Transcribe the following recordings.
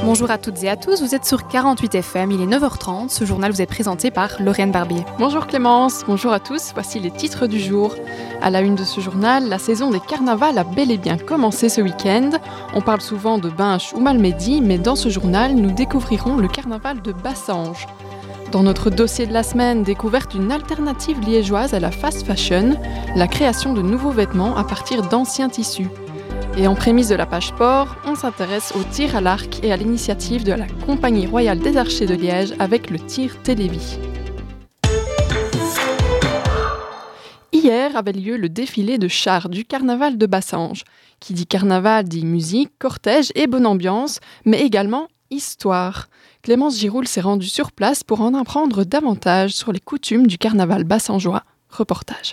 Bonjour à toutes et à tous, vous êtes sur 48 FM, il est 9h30, ce journal vous est présenté par Lauriane Barbier. Bonjour Clémence, bonjour à tous, voici les titres du jour. À la une de ce journal, la saison des carnavals a bel et bien commencé ce week-end. On parle souvent de Binche ou Malmedy, mais dans ce journal, nous découvrirons le carnaval de Bassange. Dans notre dossier de la semaine, découverte d'une alternative liégeoise à la fast fashion, la création de nouveaux vêtements à partir d'anciens tissus. Et en prémisse de la page sport, on s'intéresse au tir à l'arc et à l'initiative de la Compagnie royale des archers de Liège avec le tir télévis. Hier avait lieu le défilé de chars du carnaval de Bassange. Qui dit carnaval dit musique, cortège et bonne ambiance, mais également histoire. Clémence Giroul s'est rendue sur place pour en apprendre davantage sur les coutumes du carnaval bassangeois. Reportage.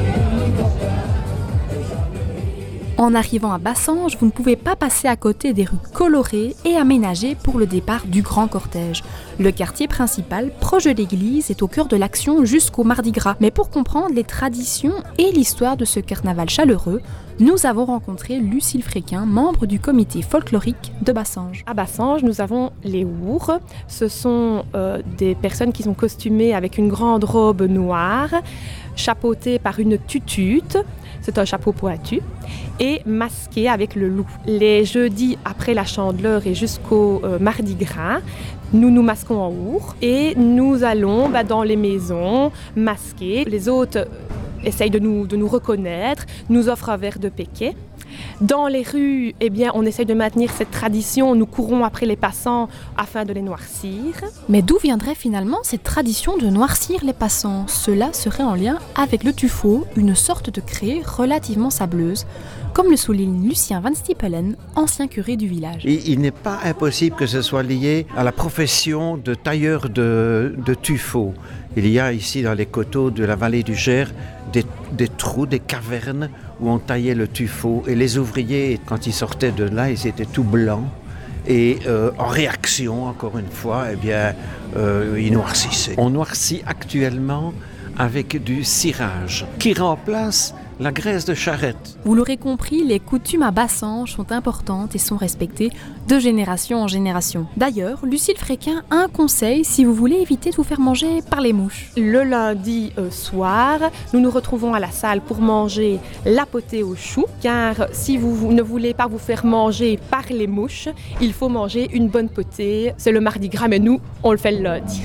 En arrivant à Bassange, vous ne pouvez pas passer à côté des rues colorées et aménagées pour le départ du grand cortège. Le quartier principal, proche de l'église, est au cœur de l'action jusqu'au Mardi Gras. Mais pour comprendre les traditions et l'histoire de ce carnaval chaleureux, nous avons rencontré Lucille Fréquin, membre du comité folklorique de Bassange. À Bassange, nous avons les Ours. Ce sont des personnes qui sont costumées avec une grande robe noire, chapeautée par une tutute. C'est un chapeau pointu et masqué avec le loup. Les jeudis après la Chandeleur et jusqu'au Mardi Gras, nous nous masquons en ours et nous allons dans les maisons masquer. Les hôtes essayent de nous reconnaître, nous offrent un verre de péquet. Dans les rues, on essaye de maintenir cette tradition. Nous courons après les passants afin de les noircir. Mais d'où viendrait finalement cette tradition de noircir les passants ? Cela serait en lien avec le tuffeau, une sorte de craie relativement sableuse, comme le souligne Lucien Van Stiepelen, ancien curé du village. Il n'est pas impossible que ce soit lié à la profession de tailleur de tuffeau. Il y a ici dans les coteaux de la vallée du Gers des trous, des cavernes où on taillait le tuffeau. Et les ouvriers, quand ils sortaient de là, ils étaient tout blancs. Et en réaction, encore une fois, ils noircissaient. On noircit actuellement avec du cirage qui remplace la graisse de charrette. Vous l'aurez compris, les coutumes à Bassange sont importantes et sont respectées de génération en génération. D'ailleurs, Lucille Fréquin a un conseil si vous voulez éviter de vous faire manger par les mouches. Le lundi soir, nous nous retrouvons à la salle pour manger la potée au chou, car si vous ne voulez pas vous faire manger par les mouches, il faut manger une bonne potée. C'est le Mardi Gras, mais nous, on le fait le lundi.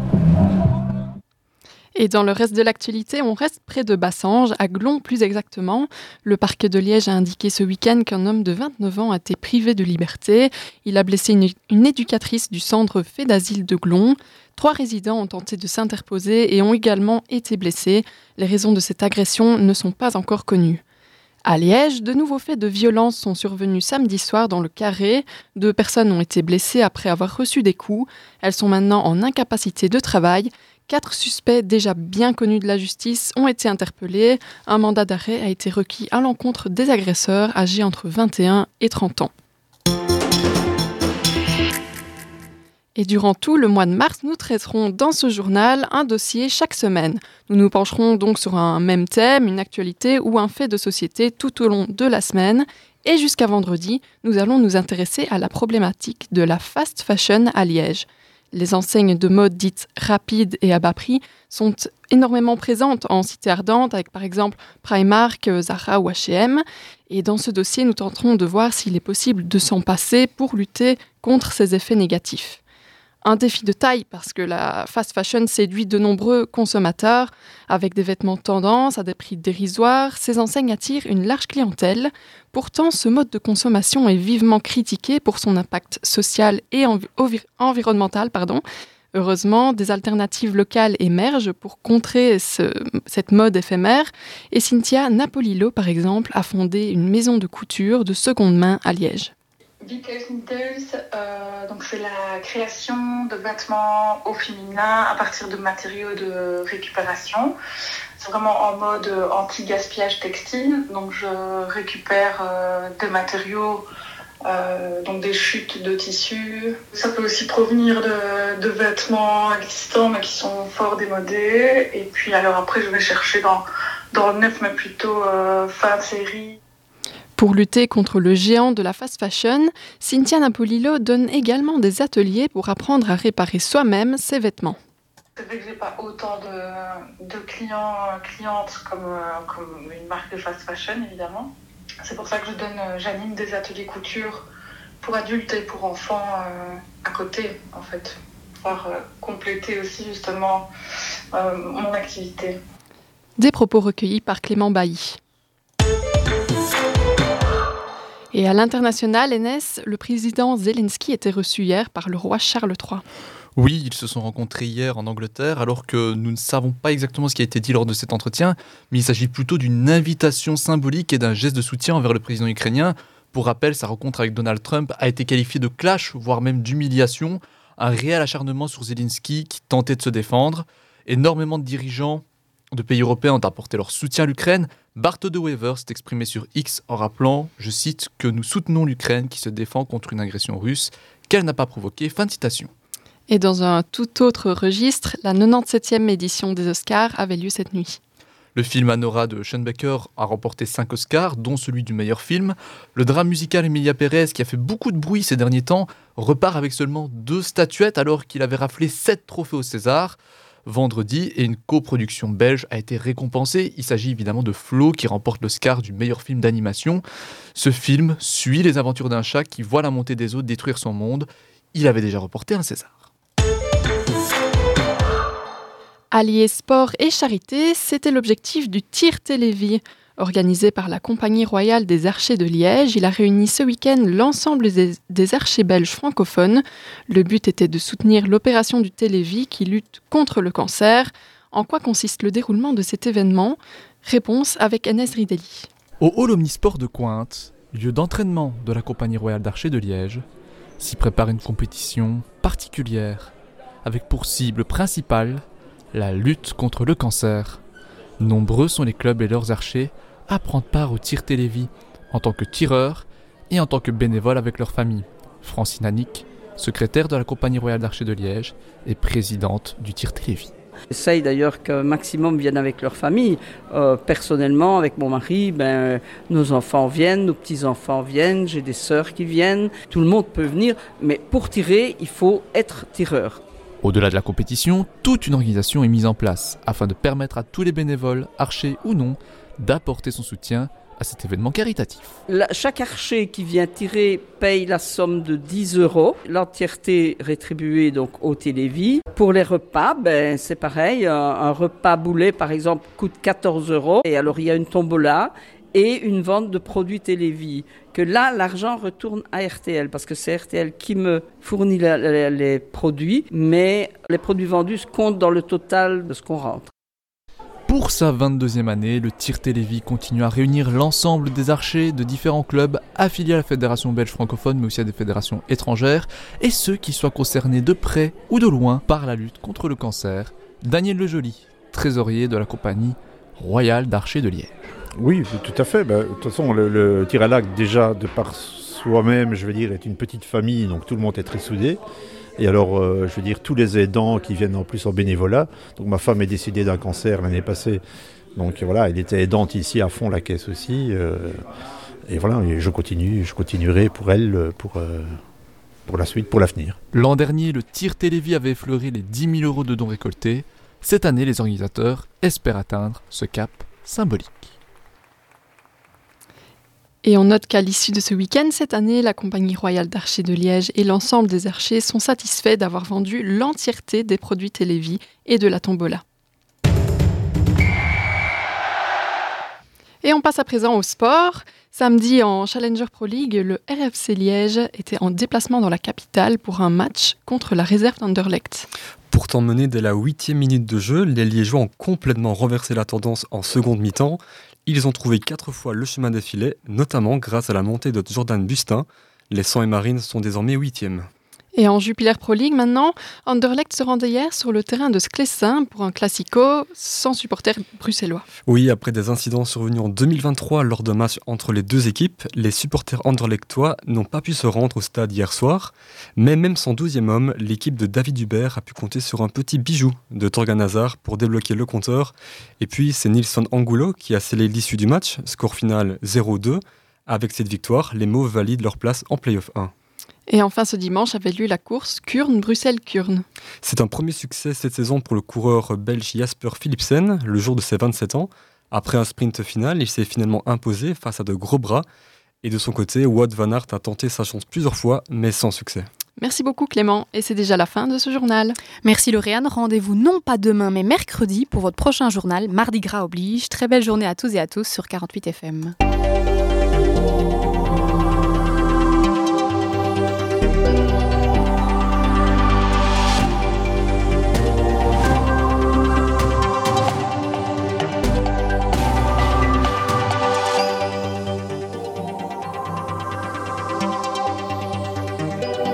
Et dans le reste de l'actualité, on reste près de Bassange, à Glon plus exactement. Le parquet de Liège a indiqué ce week-end qu'un homme de 29 ans a été privé de liberté. Il a blessé une éducatrice du centre fait d'asile de Glon. 3 résidents ont tenté de s'interposer et ont également été blessés. Les raisons de cette agression ne sont pas encore connues. À Liège, de nouveaux faits de violence sont survenus samedi soir dans le Carré. 2 personnes ont été blessées après avoir reçu des coups. Elles sont maintenant en incapacité de travail. 4 suspects déjà bien connus de la justice ont été interpellés. Un mandat d'arrêt a été requis à l'encontre des agresseurs âgés entre 21 et 30 ans. Et durant tout le mois de mars, nous traiterons dans ce journal un dossier chaque semaine. Nous nous pencherons donc sur un même thème, une actualité ou un fait de société tout au long de la semaine. Et jusqu'à vendredi, nous allons nous intéresser à la problématique de la fast fashion à Liège. Les enseignes de mode dites rapides et à bas prix sont énormément présentes en cité ardente, avec par exemple Primark, Zara ou H&M. Et dans ce dossier, nous tenterons de voir s'il est possible de s'en passer pour lutter contre ces effets négatifs. Un défi de taille parce que la fast fashion séduit de nombreux consommateurs avec des vêtements tendance à des prix dérisoires. Ces enseignes attirent une large clientèle. Pourtant, ce mode de consommation est vivement critiqué pour son impact social et environnemental. Heureusement, des alternatives locales émergent pour contrer cette mode éphémère. Et Cynthia Napolillo, par exemple, a fondé une maison de couture de seconde main à Liège. Because Needles, donc c'est la création de vêtements au féminin à partir de matériaux de récupération. C'est vraiment en mode anti-gaspillage textile. Donc je récupère des matériaux, donc des chutes de tissus. Ça peut aussi provenir de vêtements existants mais qui sont fort démodés. Et puis alors après je vais chercher dans le neuf mais plutôt fin de série. Pour lutter contre le géant de la fast fashion, Cynthia Napolillo donne également des ateliers pour apprendre à réparer soi-même ses vêtements. C'est vrai que j'ai pas autant de clientes comme une marque de fast fashion, évidemment. C'est pour ça que j'anime des ateliers couture pour adultes et pour enfants à côté, en fait, pour pouvoir compléter aussi justement mon activité. Des propos recueillis par Clément Bailly. Et à l'international, Enes, le président Zelensky était reçu hier par le roi Charles III. Oui, ils se sont rencontrés hier en Angleterre, alors que nous ne savons pas exactement ce qui a été dit lors de cet entretien, mais il s'agit plutôt d'une invitation symbolique et d'un geste de soutien envers le président ukrainien. Pour rappel, sa rencontre avec Donald Trump a été qualifiée de clash, voire même d'humiliation, un réel acharnement sur Zelensky qui tentait de se défendre. Énormément de dirigeants de pays européens ont apporté leur soutien à l'Ukraine. Bart de Wever s'est exprimé sur X en rappelant, je cite, que nous soutenons l'Ukraine qui se défend contre une agression russe qu'elle n'a pas provoquée. Fin de citation. Et dans un tout autre registre, la 97e édition des Oscars avait lieu cette nuit. Le film Anora de Sean Baker a remporté 5 Oscars, dont celui du meilleur film. Le drame musical Emilia Pérez, qui a fait beaucoup de bruit ces derniers temps, repart avec seulement 2 statuettes alors qu'il avait raflé 7 trophées au César. Vendredi, et une coproduction belge a été récompensée. Il s'agit évidemment de Flo qui remporte l'Oscar du meilleur film d'animation. Ce film suit les aventures d'un chat qui voit la montée des eaux détruire son monde. Il avait déjà remporté un César. Allier sport et charité, c'était l'objectif du Tir Télévie. Organisé par la Compagnie royale des archers de Liège, il a réuni ce week-end l'ensemble des archers belges francophones. Le but était de soutenir l'opération du Télévis qui lutte contre le cancer. En quoi consiste le déroulement de cet événement ? Réponse avec Enes Rideli. Au Hall Omnisport de Cointe, lieu d'entraînement de la Compagnie royale d'archers de Liège, s'y prépare une compétition particulière, avec pour cible principale la lutte contre le cancer. Nombreux sont les clubs et leurs archers à prendre part au Tir Télévis en tant que tireurs et en tant que bénévoles avec leur famille. Francine Annick, secrétaire de la Compagnie royale d'archers de Liège et présidente du Tir Télévis. J'essaye d'ailleurs qu'un maximum viennent avec leur famille. Personnellement, avec mon mari, nos enfants viennent, nos petits-enfants viennent, j'ai des sœurs qui viennent. Tout le monde peut venir, mais pour tirer, il faut être tireur. Au-delà de la compétition, toute une organisation est mise en place afin de permettre à tous les bénévoles, archers ou non, d'apporter son soutien à cet événement caritatif. Chaque archer qui vient tirer paye la somme de 10 €, l'entièreté rétribuée donc au Télévis. Pour les repas, c'est pareil, un repas boulet par exemple coûte 14 €, et alors il y a une tombola et une vente de produits Télévis, que là l'argent retourne à RTL, parce que c'est RTL qui me fournit les produits, mais les produits vendus comptent dans le total de ce qu'on rentre. Pour sa 22e année, le Tir Télévis continue à réunir l'ensemble des archers de différents clubs affiliés à la Fédération belge francophone, mais aussi à des fédérations étrangères, et ceux qui soient concernés de près ou de loin par la lutte contre le cancer. Daniel Lejoly, trésorier de la Compagnie royale d'archers de Liège. Oui, tout à fait. De toute façon, le tir à l'arc, déjà, de par soi-même, je veux dire, est une petite famille, donc tout le monde est très soudé. Et alors, je veux dire, tous les aidants qui viennent en plus en bénévolat. Donc ma femme est décédée d'un cancer l'année passée. Donc voilà, elle était aidante ici à fond, la caisse aussi. Et voilà, et je continuerai pour elle, pour la suite, pour l'avenir. L'an dernier, le Tir Télévis avait effleuré les 10 000 € de dons récoltés. Cette année, les organisateurs espèrent atteindre ce cap symbolique. Et on note qu'à l'issue de ce week-end, cette année, la Compagnie royale d'archers de Liège et l'ensemble des archers sont satisfaits d'avoir vendu l'entièreté des produits Télévis et de la tombola. Et on passe à présent au sport. Samedi, en Challenger Pro League, le RFC Liège était en déplacement dans la capitale pour un match contre la réserve d'Anderlecht. Pourtant menés dès la 8e minute de jeu, les Liégeois ont complètement renversé la tendance en seconde mi-temps. Ils ont trouvé 4 fois le chemin des filets, notamment grâce à la montée de Jordan Bustin. Les 100 et Marines sont désormais 8e. Et en Jupiler Pro League maintenant, Anderlecht se rendait hier sur le terrain de Sclessin pour un classico sans supporters bruxellois. Oui, après des incidents survenus en 2023 lors d'un match entre les deux équipes, les supporters anderlechtois n'ont pas pu se rendre au stade hier soir. Mais même sans 12e homme, l'équipe de David Hubert a pu compter sur un petit bijou de Torgan Hazard pour débloquer le compteur. Et puis c'est Nilsson Angulo qui a scellé l'issue du match, score final 0-2. Avec cette victoire, les Mauves valident leur place en Play-off 1. Et enfin, ce dimanche avait lieu la course Kuurne-Bruxelles-Kuurne. C'est un premier succès cette saison pour le coureur belge Jasper Philipsen, le jour de ses 27 ans. Après un sprint final, il s'est finalement imposé face à de gros bras. Et de son côté, Wout van Aert a tenté sa chance plusieurs fois, mais sans succès. Merci beaucoup Clément, et c'est déjà la fin de ce journal. Merci Lauriane, rendez-vous non pas demain mais mercredi pour votre prochain journal, Mardi Gras oblige. Très belle journée à tous et à tous sur 48 FM.